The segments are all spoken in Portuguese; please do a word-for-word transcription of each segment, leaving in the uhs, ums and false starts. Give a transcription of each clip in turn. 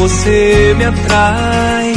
você me atrai.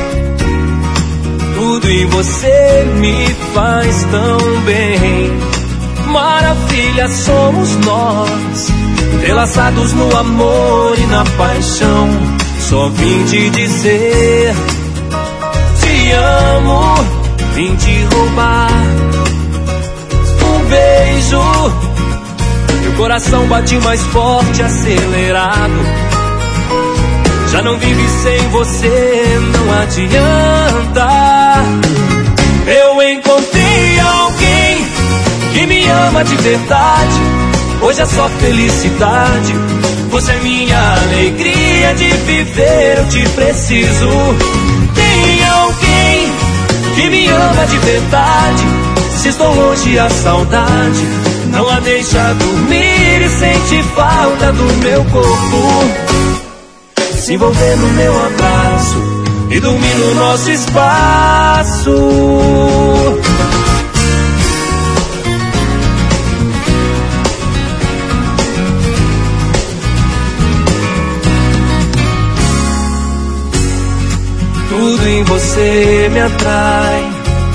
Tudo em você me faz tão bem. Maravilha somos nós, entrelaçados no amor e na paixão. Só vim te dizer, te amo, vim te roubar um beijo. Meu coração bate mais forte, acelerado. Já não vive sem você, não adianta. Eu encontrei alguém que me ama de verdade. Hoje é só felicidade. Você é minha alegria de viver, eu te preciso. Tem alguém que me ama de verdade. Se estou longe a saudade não a deixa dormir e sente falta do meu corpo. Se envolver no meu abraço e dormir no nosso espaço. Tudo em você me atrai.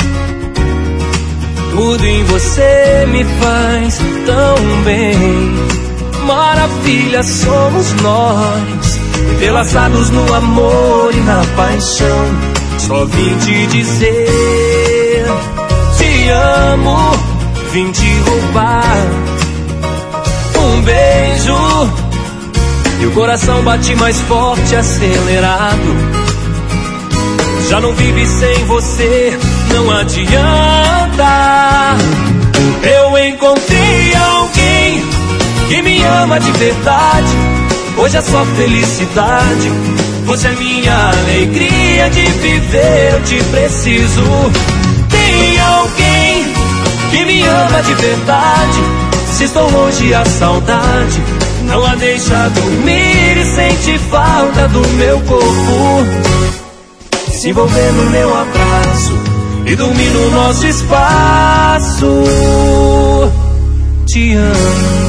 Tudo em você me faz tão bem. Maravilha somos nós, entrelaçados no amor e na paixão. Só vim te dizer, te amo, vim te roubar um beijo. E o coração bate mais forte, acelerado. Já não vive sem você, não adianta. Eu encontrei alguém que me ama de verdade. Hoje é só felicidade. Você é minha alegria de viver, eu te preciso. Tem alguém que me ama de verdade. Se estou longe a saudade não a deixa dormir e sente falta do meu corpo. Se envolver no meu abraço e dormir no nosso espaço. Te amo.